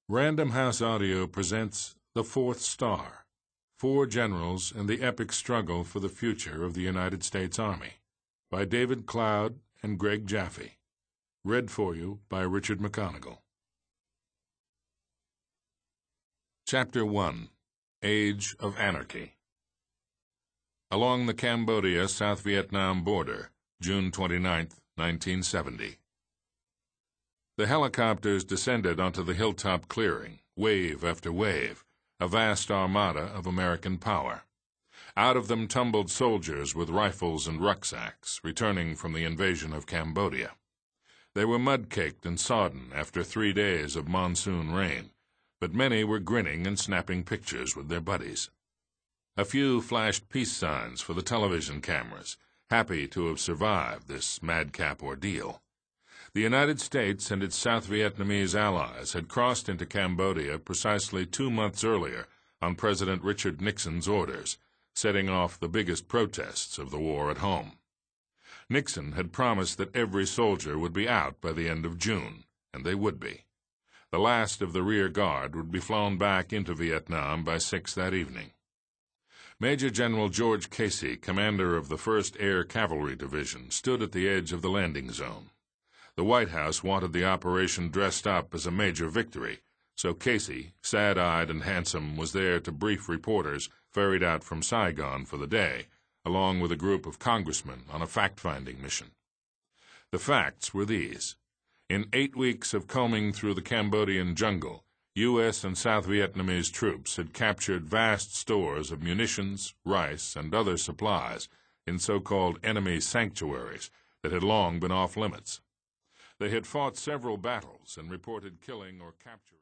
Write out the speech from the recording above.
Random House Audio presents The Fourth Star, Four Generals and the Epic Struggle for the Future of the United States Army, by David Cloud and Greg Jaffe. Read for you by Richard McConigal. Chapter 1. Age of Anarchy. Along the Cambodia-South Vietnam border, June 29, 1970. The helicopters descended onto the hilltop clearing, wave after wave, a vast armada of American power. Out of them tumbled soldiers with rifles and rucksacks, returning from the invasion of Cambodia. They were mud-caked and sodden after 3 days of monsoon rain, but many were grinning and snapping pictures with their buddies. A few flashed peace signs for the television cameras, happy to have survived this madcap ordeal. The United States and its South Vietnamese allies had crossed into Cambodia precisely 2 months earlier on President Richard Nixon's orders, setting off the biggest protests of the war at home. Nixon had promised that every soldier would be out by the end of June, and they would be. The last of the rear guard would be flown back into Vietnam by 6 that evening. Major General George Casey, commander of the 1st Air Cavalry Division, stood at the edge of the landing zone. The White House wanted the operation dressed up as a major victory, so Casey, sad-eyed and handsome, was there to brief reporters ferried out from Saigon for the day, along with a group of congressmen on a fact-finding mission. The facts were these. In 8 weeks of combing through the Cambodian jungle, U.S. and South Vietnamese troops had captured vast stores of munitions, rice, and other supplies in so-called enemy sanctuaries that had long been off-limits. They had fought several battles and reported killing or capturing